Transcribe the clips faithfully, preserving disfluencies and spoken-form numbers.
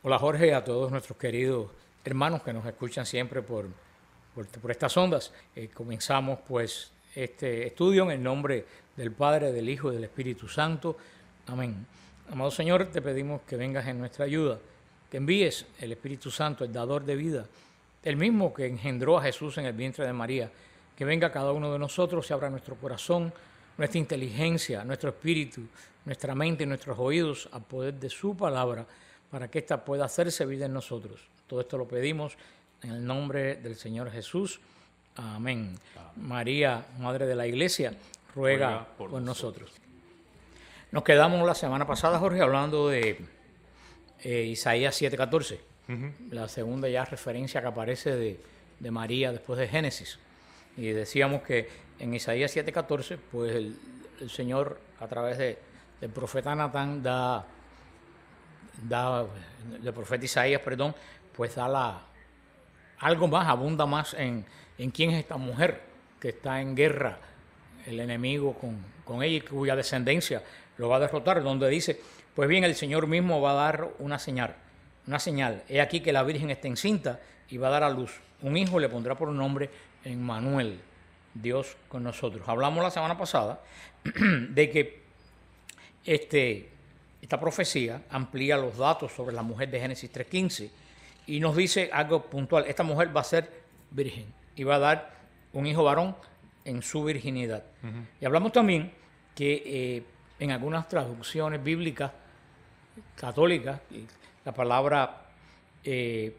Hola Jorge, a todos nuestros queridos hermanos que nos escuchan siempre por, por, por estas ondas. Eh, comenzamos pues este estudio en el nombre del Padre, del Hijo y del Espíritu Santo. Amén. Amado Señor, te pedimos que vengas en nuestra ayuda, que envíes el Espíritu Santo, el dador de vida, el mismo que engendró a Jesús en el vientre de María, que venga a cada uno de nosotros y abra nuestro corazón, nuestra inteligencia, nuestro espíritu, nuestra mente y nuestros oídos al poder de su palabra, para que ésta pueda hacerse vida en nosotros. Todo esto lo pedimos en el nombre del Señor Jesús. Amén. Amén. María, Madre de la Iglesia, ruega, ruega por, por nosotros. nosotros. Nos quedamos la semana pasada, Jorge, hablando de eh, Isaías siete catorce, uh-huh. La segunda ya referencia que aparece de, de María después de Génesis. Y decíamos que en Isaías siete catorce, pues el, el Señor, a través de, del profeta Natán, da... da del profeta Isaías, perdón, pues da la, algo más, abunda más en, en quién es esta mujer que está en guerra, el enemigo con, con ella y cuya descendencia lo va a derrotar, donde dice, pues bien, el Señor mismo va a dar una señal, una señal, he aquí que la Virgen está encinta y va a dar a luz un hijo, le pondrá por nombre Emmanuel, Dios con nosotros. Hablamos la semana pasada de que este Esta profecía amplía los datos sobre la mujer de Génesis tres quince y nos dice algo puntual. Esta mujer va a ser virgen y va a dar un hijo varón en su virginidad. Uh-huh. Y hablamos también que eh, en algunas traducciones bíblicas católicas, la palabra eh,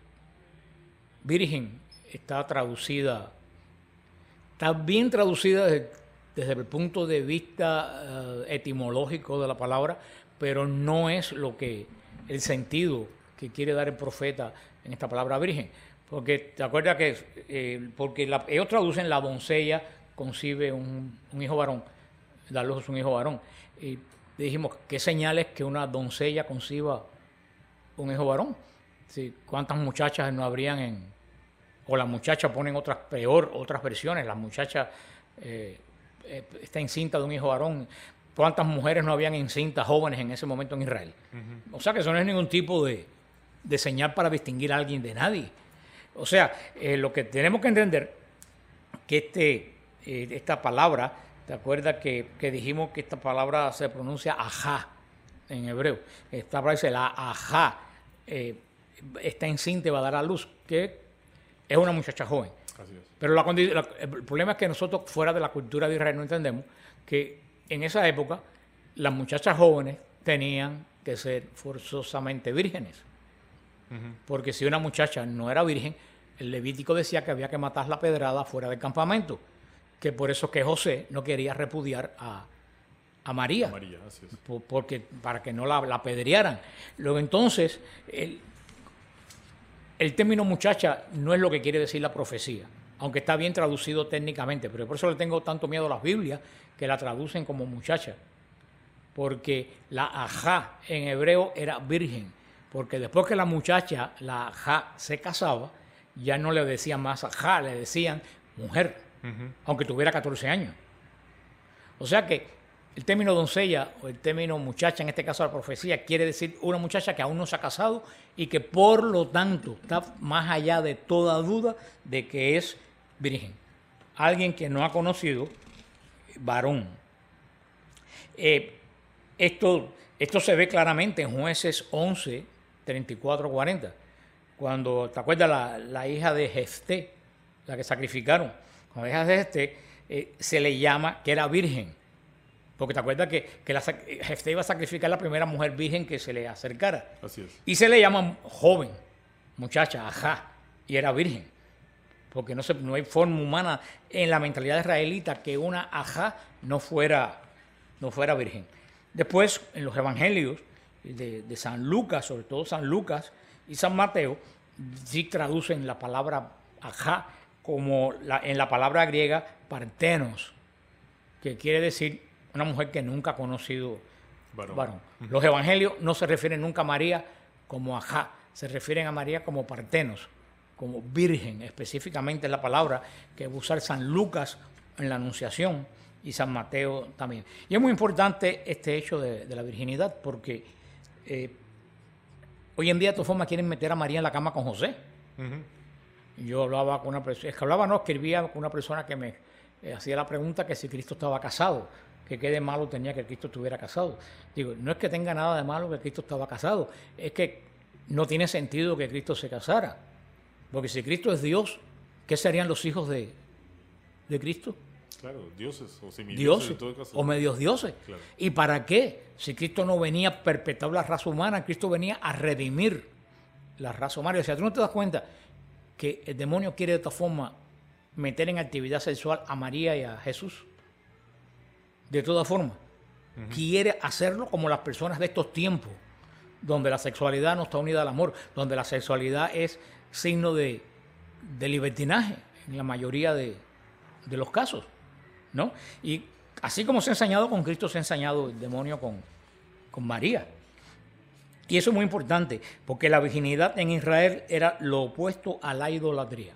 virgen está traducida, está bien traducida desde, desde el punto de vista uh, etimológico de la palabra, pero no es lo que el sentido que quiere dar el profeta en esta palabra virgen. Porque te acuerdas que eh, porque la, ellos traducen la doncella concibe un, un hijo varón, da luz un hijo varón. Y dijimos, ¿qué señales que una doncella conciba un hijo varón? Sí, ¿cuántas muchachas no habrían en...? O las muchachas ponen otras, peor, otras versiones, las muchachas eh, eh, está encinta de un hijo varón. ¿Cuántas mujeres no habían encintas jóvenes en ese momento en Israel? Uh-huh. O sea que eso no es ningún tipo de, de señal para distinguir a alguien de nadie. O sea, eh, lo que tenemos que entender que este, eh, esta palabra, ¿te acuerdas que, que dijimos que esta palabra se pronuncia ajá en hebreo? Esta palabra dice la ajá, eh, está encinta y va a dar a luz, que es una muchacha joven. Así es. Pero la, la, el problema es que nosotros fuera de la cultura de Israel no entendemos que en esa época, las muchachas jóvenes tenían que ser forzosamente vírgenes. Uh-huh. Porque si una muchacha no era virgen, el Levítico decía que había que matarla a pedrada fuera del campamento. Que por eso que José no quería repudiar a, a María. A María, así es. Por, porque, para que no la, la apedrearan. Luego entonces, el, el término muchacha no es lo que quiere decir la profecía, aunque está bien traducido técnicamente, pero por eso le tengo tanto miedo a las Biblias que la traducen como muchacha, porque la ajá en hebreo era virgen, porque después que la muchacha, la ajá, se casaba, ya no le decían más ajá, le decían mujer, uh-huh. Aunque tuviera catorce años. O sea que el término doncella o el término muchacha, en este caso la profecía, quiere decir una muchacha que aún no se ha casado y que por lo tanto está más allá de toda duda de que es virgen. Alguien que no ha conocido varón. Eh, esto, esto se ve claramente en Jueces once, treinta y cuatro, cuarenta. Cuando, ¿te acuerdas la, la hija de Jefté, la que sacrificaron? Cuando la hija de Jefté eh, se le llama que era virgen. Porque te acuerdas que, que la, Jefté iba a sacrificar la primera mujer virgen que se le acercara. Así es. Y se le llama joven, muchacha, ajá, y era virgen. Porque no, se, no hay forma humana en la mentalidad israelita que una ajá no fuera, no fuera virgen. Después, en los evangelios de, de San Lucas, sobre todo San Lucas y San Mateo, sí traducen la palabra ajá como la, en la palabra griega partenos, que quiere decir una mujer que nunca ha conocido varón. varón. Uh-huh. Los evangelios no se refieren nunca a María como ajá, se refieren a María como partenos, como virgen, específicamente es la palabra que va a usar San Lucas en la Anunciación y San Mateo también. Y es muy importante este hecho de, de la virginidad porque eh, Hoy en día, de todas formas, quieren meter a María en la cama con José. Uh-huh. Yo hablaba con una persona, es que hablaba, no, escribía con una persona que me eh, hacía la pregunta que si Cristo estaba casado, que qué de malo tenía que Cristo estuviera casado. Digo, no es que tenga nada de malo que Cristo estaba casado, es que no tiene sentido que Cristo se casara. Porque si Cristo es Dios, ¿qué serían los hijos de, de Cristo? Claro, dioses o semidioses dioses, en todo caso. O medios dioses. Claro. ¿Y para qué? Si Cristo no venía a perpetuar la raza humana, Cristo venía a redimir la raza humana. O sea, tú no te das cuenta que el demonio quiere de esta forma meter en actividad sexual a María y a Jesús. De todas formas. Uh-huh. Quiere hacerlo como las personas de estos tiempos, donde la sexualidad no está unida al amor, donde la sexualidad es signo de, de libertinaje en la mayoría de, de los casos, ¿no? Y así como se ha ensañado con Cristo, se ha ensañado el demonio con, con María. Y eso es muy importante, porque la virginidad en Israel era lo opuesto a la idolatría.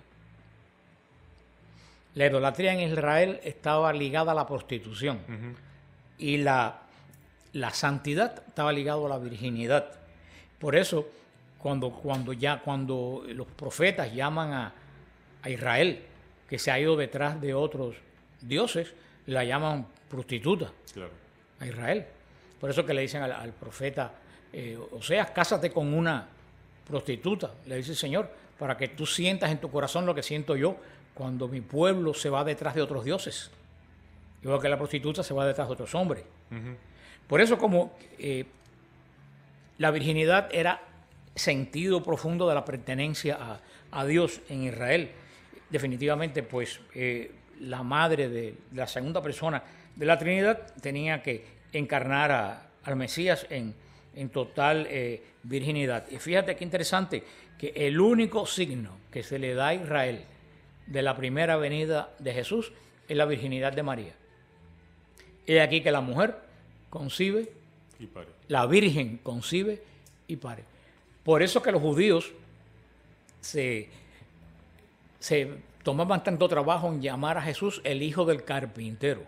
La idolatría en Israel estaba ligada a la prostitución. Uh-huh. Y la, la santidad estaba ligada a la virginidad. Por eso, cuando, cuando, ya, cuando los profetas llaman a, a Israel, que se ha ido detrás de otros dioses, la llaman prostituta. Claro. A Israel. Por eso que le dicen al, al profeta, eh, o sea, cásate con una prostituta, le dice el Señor, para que tú sientas en tu corazón lo que siento yo cuando mi pueblo se va detrás de otros dioses. Igual que la prostituta se va detrás de otros hombres. Uh-huh. Por eso, como eh, la virginidad era sentido profundo de la pertenencia a, a Dios en Israel, definitivamente, pues eh, la madre de la segunda persona de la Trinidad tenía que encarnar a, al Mesías en, en total eh, virginidad. Y fíjate qué interesante, que el único signo que se le da a Israel de la primera venida de Jesús es la virginidad de María. Es aquí que la mujer concibe, y pare. La virgen concibe y pare. Por eso que los judíos se, se tomaban tanto trabajo en llamar a Jesús el hijo del carpintero.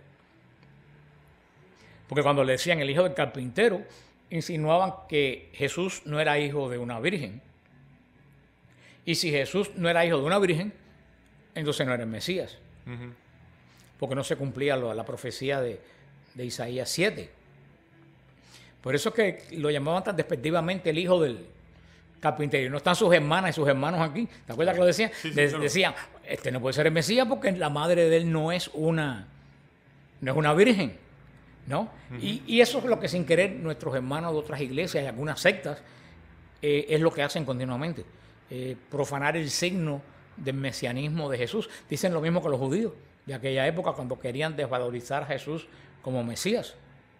Porque cuando le decían el hijo del carpintero, insinuaban que Jesús no era hijo de una virgen. Y si Jesús no era hijo de una virgen, entonces no era el Mesías. Uh-huh. Porque no se cumplía la, la profecía de, de Isaías siete. Por eso es que lo llamaban tan despectivamente el hijo del carpintero. Y no están sus hermanas y sus hermanos aquí. ¿Te acuerdas que lo decían? Sí, sí, de, claro. Decían, este no puede ser el Mesías porque la madre de él no es una, no es una virgen, ¿no? Uh-huh. Y, y eso es lo que sin querer nuestros hermanos de otras iglesias y algunas sectas eh, es lo que hacen continuamente. Eh, profanar el signo del mesianismo de Jesús. Dicen lo mismo que los judíos de aquella época cuando querían desvalorizar a Jesús como Mesías.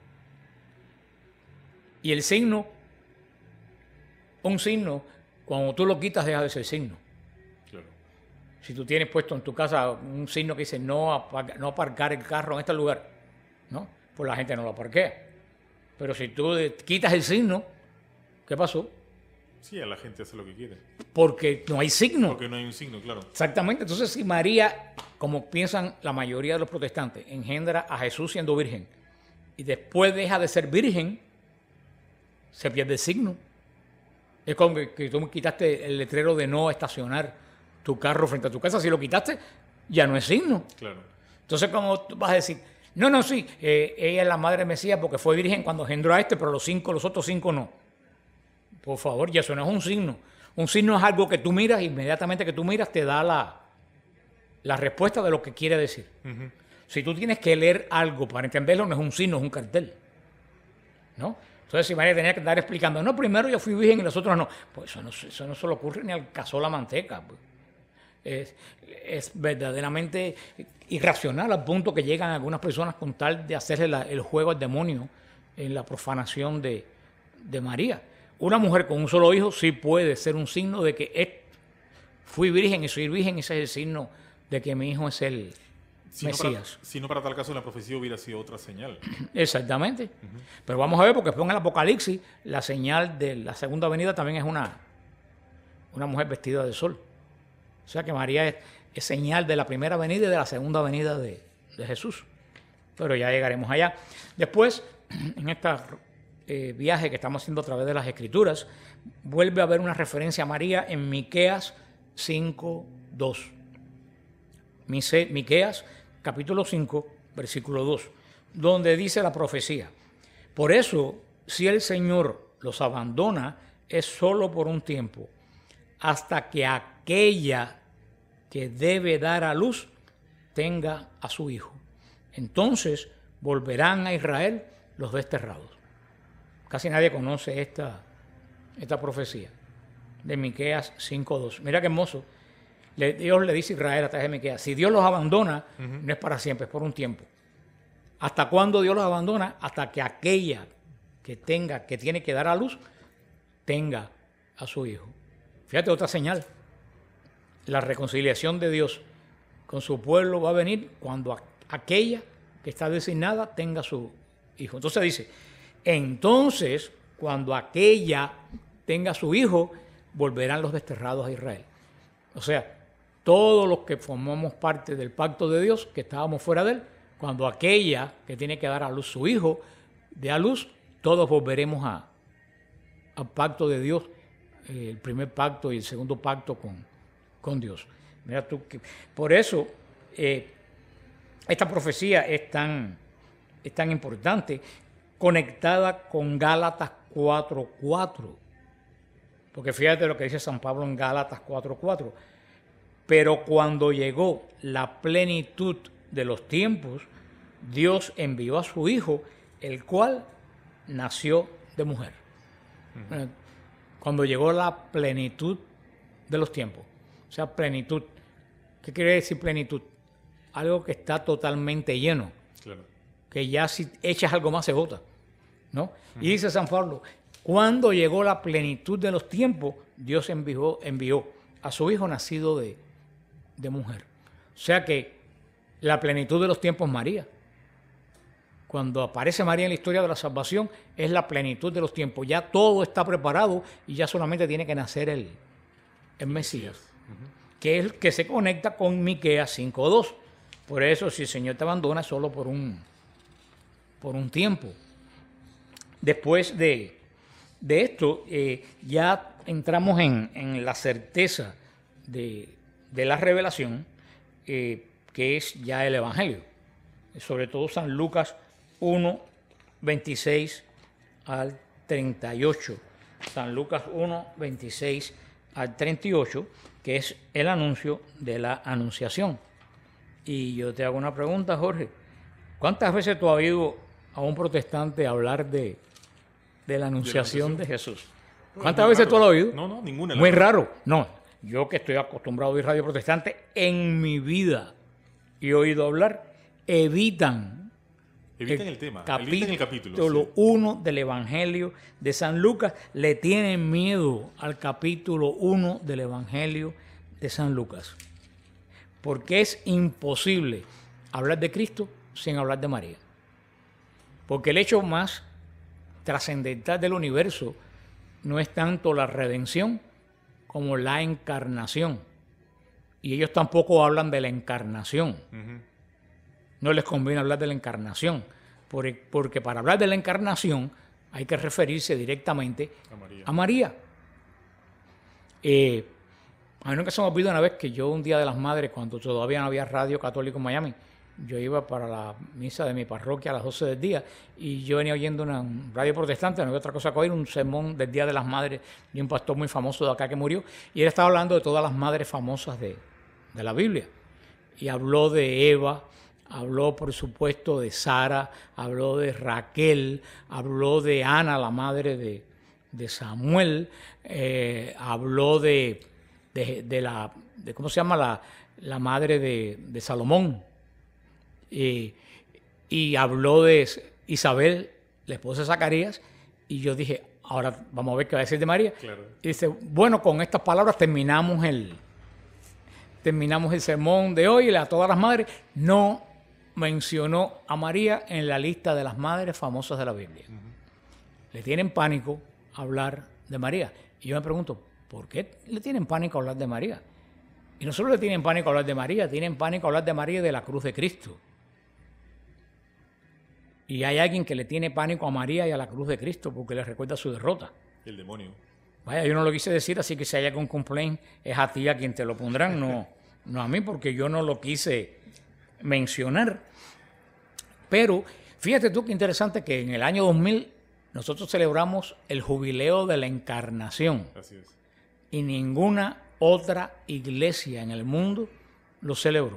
Y el signo, un signo, cuando tú lo quitas deja de ser signo. Claro. Si tú tienes puesto en tu casa un signo que dice no, apar- no aparcar el carro en este lugar, ¿no? Pues la gente no lo aparquea. Pero si tú quitas el signo, ¿qué pasó? Sí, a la gente hace lo que quiere. Porque no hay signo. Porque no hay un signo, claro. Exactamente. Entonces, si María, como piensan la mayoría de los protestantes, engendra a Jesús siendo virgen y después deja de ser virgen, se pierde el signo. Es como que, que tú quitaste el letrero de no estacionar tu carro frente a tu casa. Si lo quitaste, ya no es signo. Claro. Entonces, ¿cómo tú vas a decir? No, no, sí, eh, ella es la madre de Mesías porque fue virgen cuando engendró a este, pero los cinco, los otros cinco no. Por favor, ya eso no es un signo. Un signo es algo que tú miras y inmediatamente que tú miras te da la, la respuesta de lo que quiere decir. Uh-huh. Si tú tienes que leer algo para entenderlo, no es un signo, es un cartel, ¿no? Entonces, si María tenía que estar explicando, no, primero yo fui virgen y los otros no, pues eso no, eso no se le ocurre ni al cazó la manteca. Pues. Es, es verdaderamente irracional al punto que llegan algunas personas con tal de hacerle la, el juego al demonio en la profanación de, de María. Una mujer con un solo hijo sí puede ser un signo de que es, fui virgen y soy virgen, ese es el signo de que mi hijo es el si Mesías. No para, si no, para tal caso la profecía hubiera sido otra señal. Exactamente. Uh-huh. Pero vamos a ver, porque después en el Apocalipsis la señal de la segunda venida también es una, una mujer vestida de sol. O sea que María es, es señal de la primera venida y de la segunda venida de, de Jesús. Pero ya llegaremos allá. Después, en esta eh, viaje que estamos haciendo a través de las Escrituras, vuelve a haber una referencia a María en Miqueas cinco dos. Miqueas capítulo cinco, versículo dos, donde dice la profecía: por eso, si el Señor los abandona, es solo por un tiempo, hasta que aquella que debe dar a luz tenga a su hijo. Entonces volverán a Israel los desterrados. Casi nadie conoce esta, esta profecía de Miqueas cinco dos. Mira qué hermoso. Le, Dios le dice a Israel a través de Miqueas: si Dios los abandona, uh-huh. no es para siempre, es por un tiempo. ¿Hasta cuándo Dios los abandona? Hasta que aquella que tenga, que tiene que dar a luz, tenga a su hijo. Fíjate, otra señal. La reconciliación de Dios con su pueblo va a venir cuando a, aquella que está designada tenga a su hijo. Entonces dice, entonces cuando aquella tenga a su hijo, volverán los desterrados a Israel. O sea, todos los que formamos parte del pacto de Dios, que estábamos fuera de él, cuando aquella que tiene que dar a luz su hijo dé a luz, todos volveremos a, al pacto de Dios, eh, el primer pacto y el segundo pacto con, con Dios. Mira tú, que, por eso eh, esta profecía es tan, es tan importante, conectada con Gálatas cuatro cuatro. Porque fíjate lo que dice San Pablo en Gálatas cuatro cuatro. Pero cuando llegó la plenitud de los tiempos, Dios envió a su Hijo, el cual nació de mujer. Uh-huh. Cuando llegó la plenitud de los tiempos. O sea, plenitud. ¿Qué quiere decir plenitud? Algo que está totalmente lleno. Claro. Que ya si echas algo más se bota, ¿no? Uh-huh. Y dice San Pablo, cuando llegó la plenitud de los tiempos, Dios envió, envió a su Hijo nacido de, de mujer. O sea que la plenitud de los tiempos es María. Cuando aparece María en la historia de la salvación, es la plenitud de los tiempos. Ya todo está preparado y ya solamente tiene que nacer el, el Mesías, uh-huh. que es el que se conecta con Miqueas cinco dos. Por eso, si el Señor te abandona, es solo por un, por un tiempo. Después de, de esto, eh, ya entramos en, en la certeza de, de la revelación, eh, que es ya el Evangelio. Sobre todo San Lucas uno, veintiséis al treinta y ocho. San Lucas uno, veintiséis al treinta y ocho, que es el anuncio de la anunciación. Y yo te hago una pregunta, Jorge. ¿Cuántas veces tú has oído a un protestante hablar de, de la anunciación de, de Jesús? ¿Cuántas veces raro. tú lo has oído? No, no, ninguna. Muy raro. No, yo que estoy acostumbrado a oír radio protestante, en mi vida he oído hablar, evitan Eviten el, el tema, eviten el capítulo. Capítulo uno sí. del Evangelio de San Lucas. Le tienen miedo al capítulo uno del Evangelio de San Lucas. Porque es imposible hablar de Cristo sin hablar de María. Porque el hecho más trascendental del universo no es tanto la redención como la encarnación. Y ellos tampoco hablan de la encarnación. Uh-huh. No les conviene hablar de la encarnación, porque para hablar de la encarnación hay que referirse directamente a María. A María. Eh, a mí nunca se me olvida una vez que yo un día de las madres, cuando todavía no había radio católico en Miami, yo iba para la misa de mi parroquia a las doce del día y yo venía oyendo una radio protestante, no había otra cosa que oír, un sermón del Día de las Madres de un pastor muy famoso de acá que murió, y él estaba hablando de todas las madres famosas de, de la Biblia. Y habló de Eva, habló, por supuesto, de Sara, habló de Raquel, habló de Ana, la madre de, de Samuel, eh, habló de, de, de la, de, ¿cómo se llama? La, la madre de, de Salomón, eh, y habló de Isabel, la esposa de Zacarías, y yo dije, ahora vamos a ver qué va a decir de María. Claro. Y dice, bueno, con estas palabras terminamos el, terminamos el sermón de hoy, a todas las madres. No mencionó a María en la lista de las madres famosas de la Biblia. Uh-huh. Le tienen pánico hablar de María. Y yo me pregunto, ¿por qué le tienen pánico hablar de María? Y no solo le tienen pánico hablar de María, tienen pánico hablar de María y de la cruz de Cristo. Y hay alguien que le tiene pánico a María y a la cruz de Cristo porque le recuerda su derrota. El demonio. Vaya, yo no lo quise decir, así que si hay algún complaint, es a ti a quien te lo pondrán, no, no a mí, porque yo no lo quise mencionar. Pero fíjate tú qué interesante que en el año dos mil nosotros celebramos el jubileo de la Encarnación. Así es. Y ninguna otra iglesia en el mundo lo celebró.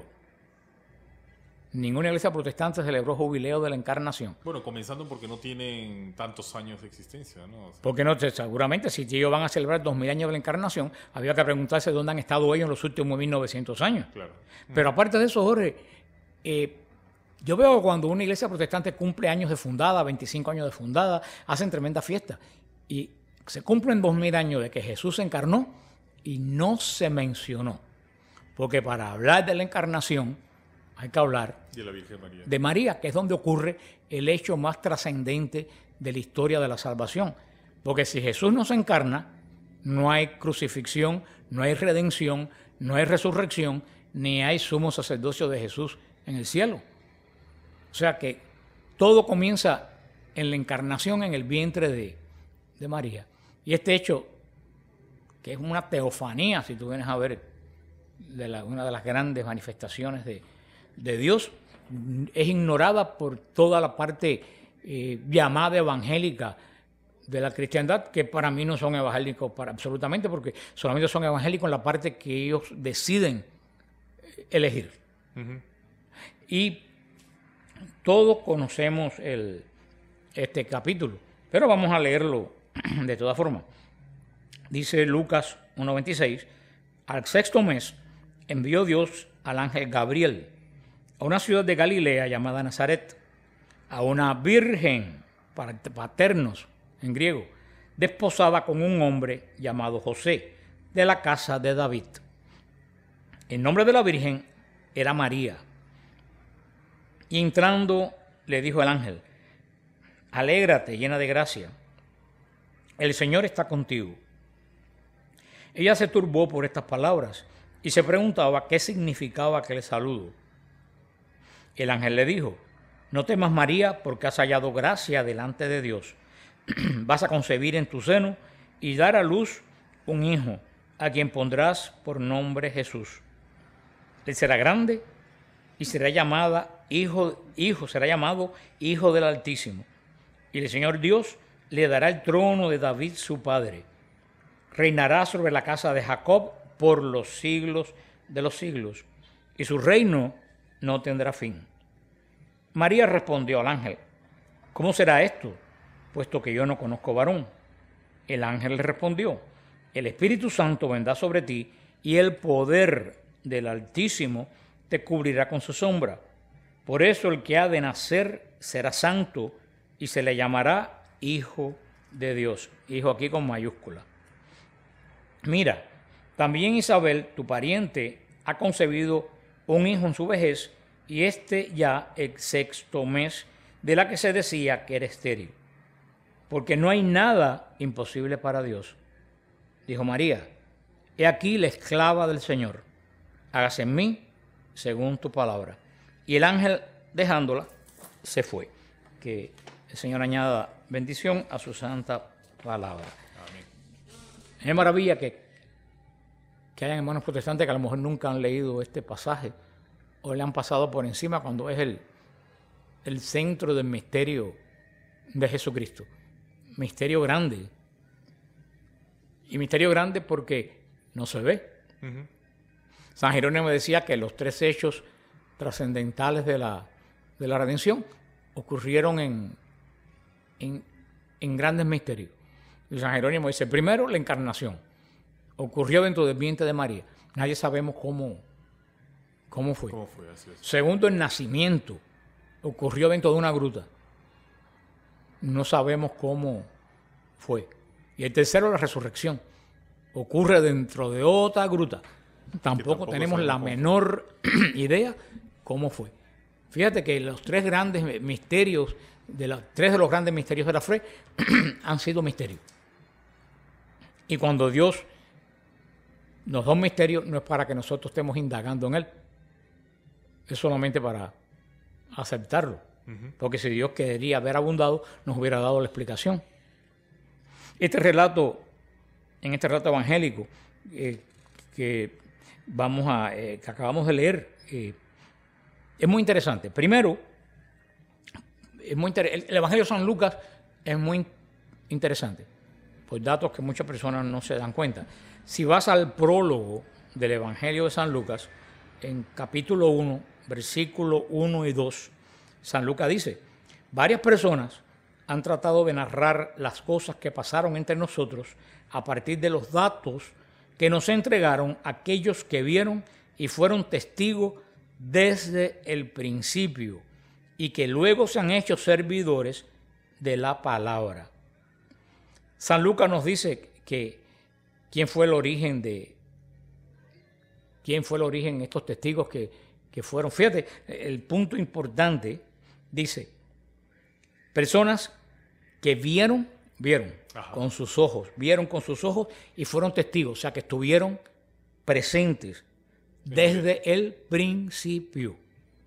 Ninguna iglesia protestante celebró jubileo de la Encarnación. Bueno, comenzando porque no tienen tantos años de existencia, ¿no? O sea, porque no, seguramente si ellos van a celebrar dos mil años de la Encarnación, había que preguntarse dónde han estado ellos en los últimos mil novecientos años. Claro. Pero aparte de eso, Jorge, eh, yo veo cuando una iglesia protestante cumple años de fundada, veinticinco años de fundada, hacen tremenda fiesta. Y se cumplen dos mil años de que Jesús se encarnó y no se mencionó. Porque para hablar de la encarnación hay que hablar de la Virgen María. de María, que es donde ocurre el hecho más trascendente de la historia de la salvación. Porque si Jesús no se encarna, no hay crucifixión, no hay redención, no hay resurrección, ni hay sumo sacerdocio de Jesús en el cielo. O sea que todo comienza en la encarnación en el vientre de, de María. Y este hecho, que es una teofanía, si tú vienes a ver, de la, una de las grandes manifestaciones de, de Dios, es ignorada por toda la parte eh, llamada evangélica de la cristiandad, que para mí no son evangélicos para, absolutamente, porque solamente son evangélicos en la parte que ellos deciden elegir. Uh-huh. Y todos conocemos el, este capítulo, pero vamos a leerlo de todas formas. Dice Lucas uno veintiséis, al sexto mes envió Dios al ángel Gabriel a una ciudad de Galilea llamada Nazaret, a una virgen, paternos en griego, desposada con un hombre llamado José, de la casa de David. El nombre de la virgen era María. Y entrando le dijo el ángel, alégrate, llena de gracia, el Señor está contigo. Ella se turbó por estas palabras y se preguntaba qué significaba aquel saludo. El ángel le dijo, no temas María, porque has hallado gracia delante de Dios. Vas a concebir en tu seno y dar a luz un hijo, a quien pondrás por nombre Jesús. Él será grande y será llamada hijo, hijo, será llamado Hijo del Altísimo. Y el Señor Dios le dará el trono de David su padre. Reinará sobre la casa de Jacob por los siglos de los siglos, y su reino no tendrá fin. María respondió al ángel, ¿cómo será esto, puesto que yo no conozco varón? El ángel le respondió, el Espíritu Santo vendrá sobre ti, y el poder del Altísimo te cubrirá con su sombra. Por eso el que ha de nacer será santo, y se le llamará Hijo de Dios. Hijo aquí con mayúscula. Mira, también Isabel, tu pariente, ha concebido un hijo en su vejez, y este ya el sexto mes de la que se decía que era estéril. Porque no hay nada imposible para Dios. Dijo María, he aquí la esclava del Señor, hágase en mí según tu palabra. Y el ángel, dejándola, se fue. Que el Señor añada bendición a su santa palabra. Amén. Es maravilla que, que hayan hermanos protestantes que a lo mejor nunca han leído este pasaje o le han pasado por encima cuando es el, el centro del misterio de Jesucristo. Misterio grande. Y misterio grande porque no se ve. Uh-huh. San Jerónimo decía que los tres hechos trascendentales de la, de la redención ocurrieron en, en, en grandes misterios. Y San Jerónimo dice, primero, la encarnación. Ocurrió dentro del vientre de María. Nadie sabemos cómo, cómo fue. ¿Cómo fue? Así es. Segundo, el nacimiento. Ocurrió dentro de una gruta. No sabemos cómo fue. Y el tercero, la resurrección. Ocurre dentro de otra gruta. Tampoco, tampoco tenemos la menor idea cómo fue. Fíjate que los tres grandes misterios, de los tres de los grandes misterios de la fe, han sido misterios. Y cuando Dios nos da un misterio, no es para que nosotros estemos indagando en él, es solamente para aceptarlo. Uh-huh. Porque si Dios quería haber abundado, nos hubiera dado la explicación. Este relato, en este relato evangélico eh, que, vamos a, eh, que acabamos de leer, eh, es muy interesante. Primero, es muy inter- el, el Evangelio de San Lucas es muy interesante, por datos que muchas personas no se dan cuenta. Si vas al prólogo del Evangelio de San Lucas, en capítulo uno, versículo uno y dos, San Lucas dice: varias personas han tratado de narrar las cosas que pasaron entre nosotros a partir de los datos que nos entregaron aquellos que vieron y fueron testigos desde el principio y que luego se han hecho servidores de la palabra. San Lucas nos dice que quién fue el origen de quién fue el origen de estos testigos que, que fueron. Fíjate, el punto importante dice: personas que vieron, vieron Ajá. con sus ojos, vieron con sus ojos y fueron testigos, o sea que estuvieron presentes desde el principio.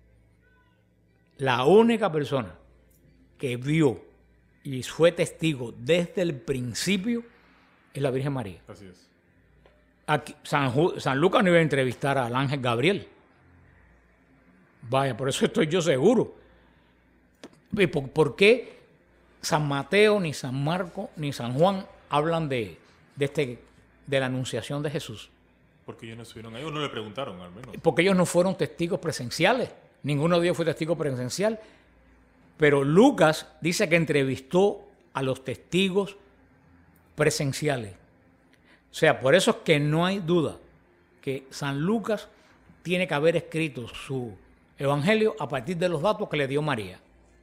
La única persona que vio y fue testigo desde el principio es la Virgen María. Así es. Aquí, San, San Lucas no iba a entrevistar al ángel Gabriel. Vaya, por eso estoy yo seguro. ¿Por, por qué San Mateo, ni San Marcos, ni San Juan hablan de, de, este, de la anunciación de Jesús? Porque ellos no estuvieron ahí, o no le preguntaron al menos. Porque ellos no fueron testigos presenciales. Ninguno de ellos fue testigo presencial. Pero Lucas dice que entrevistó a los testigos presenciales. O sea, por eso es que no hay duda que San Lucas tiene que haber escrito su evangelio a partir de los datos que le dio María.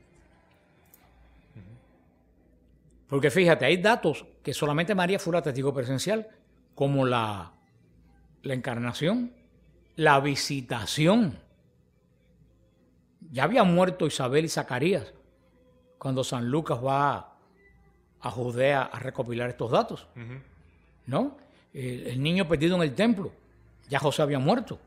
Porque fíjate, hay datos que solamente María fue la testigo presencial, como la, la encarnación, la visitación. Ya había muerto Isabel y Zacarías cuando San Lucas va a Judea a recopilar estos datos. Uh-huh. ¿No? El, el niño perdido en el templo, ya José había muerto.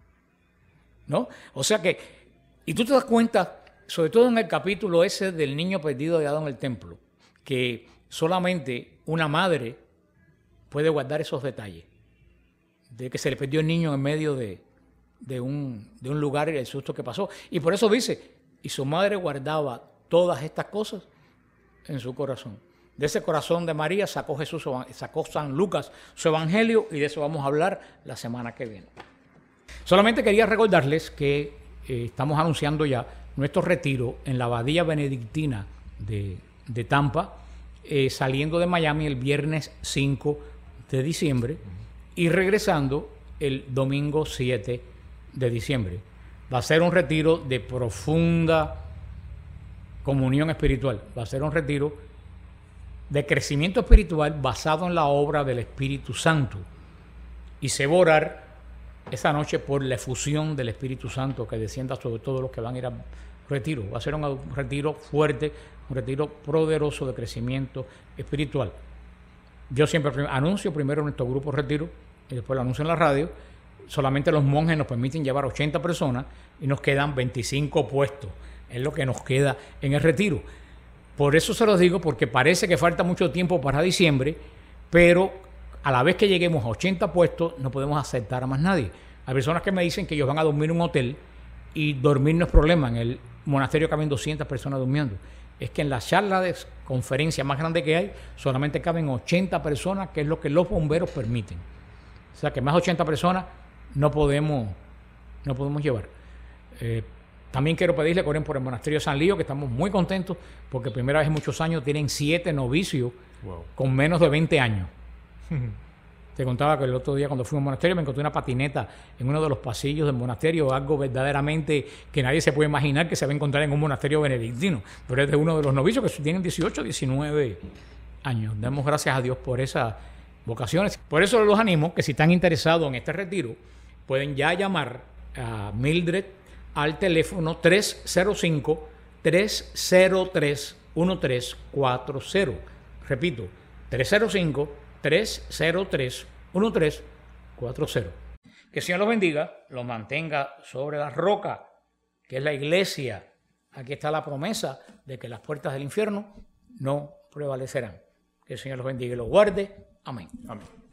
¿No? O sea que, y tú te das cuenta, sobre todo en el capítulo ese del niño perdido de Adán en el templo, que solamente una madre puede guardar esos detalles, de que se le perdió el niño en medio de, de, un, de un lugar y el susto que pasó. Y por eso dice, y su madre guardaba todas estas cosas en su corazón. De ese corazón de María sacó Jesús, sacó San Lucas su evangelio, y de eso vamos a hablar la semana que viene. Solamente quería recordarles que eh, estamos anunciando ya nuestro retiro en la Abadía Benedictina de, de Tampa, eh, saliendo de Miami el viernes cinco de diciembre y regresando el domingo siete de diciembre. Va a ser un retiro de profunda comunión espiritual. Va a ser un retiro de crecimiento espiritual basado en la obra del Espíritu Santo. Y se va a orar esa noche por la efusión del Espíritu Santo que descienda sobre todos los que van a ir al retiro. Va a ser un retiro fuerte, un retiro poderoso de crecimiento espiritual. Yo siempre anuncio primero nuestro grupo retiro y después lo anuncio en la radio. Solamente los monjes nos permiten llevar ochenta personas y nos quedan veinticinco puestos. Es lo que nos queda en el retiro. Por eso se los digo, porque parece que falta mucho tiempo para diciembre, pero a la vez que lleguemos a ochenta puestos no podemos aceptar a más nadie. Hay personas que me dicen que ellos van a dormir en un hotel y dormir no es problema. En el monasterio caben doscientas personas durmiendo. Es que en la charla de conferencia más grande que hay solamente caben ochenta personas, que es lo que los bomberos permiten. O sea que más de ochenta personas no podemos, no podemos llevar. Eh, También quiero pedirle que oren por el monasterio de San Lío, que estamos muy contentos porque primera vez en muchos años tienen siete novicios wow. con menos de veinte años. Te contaba que el otro día cuando fui a un monasterio me encontré una patineta en uno de los pasillos del monasterio, algo verdaderamente que nadie se puede imaginar que se va a encontrar en un monasterio benedictino, pero es de uno de los novicios que tienen dieciocho, diecinueve años. Damos gracias a Dios por esas vocaciones. Por eso los animo que si están interesados en este retiro, pueden ya llamar a Mildred al teléfono tres cero cinco, tres cero tres, uno tres cuatro cero. Repito, tres cero cinco, tres cero tres, uno tres cuatro cero. Que el Señor los bendiga, los mantenga sobre la roca, que es la iglesia aquí está la promesa de que las puertas del infierno no prevalecerán. Que el Señor los bendiga y los guarde. Amén. Amén.